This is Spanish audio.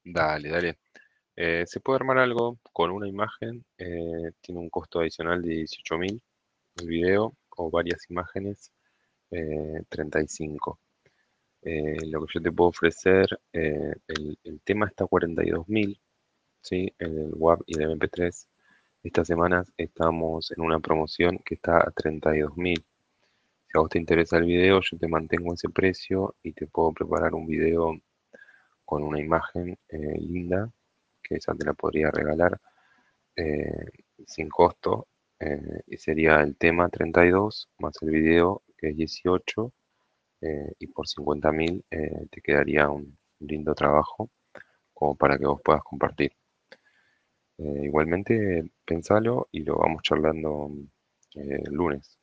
Dale, dale. Se puede armar algo con una imagen, tiene un costo adicional de 18.000 el video o varias imágenes, 35. Lo que yo te puedo ofrecer, el tema está a 42.000, ¿sí? El WAV y el MP3. Estas semanas estamos en una promoción que está a 32.000. Si a vos te interesa el video, yo te mantengo ese precio y te puedo preparar un video con una imagen linda, que esa te la podría regalar eh, sin costo. Y sería el tema 32 más el video que es 18, y por 50.000 te quedaría un lindo trabajo como para que vos puedas compartir. Igualmente, pensalo y lo vamos charlando el lunes.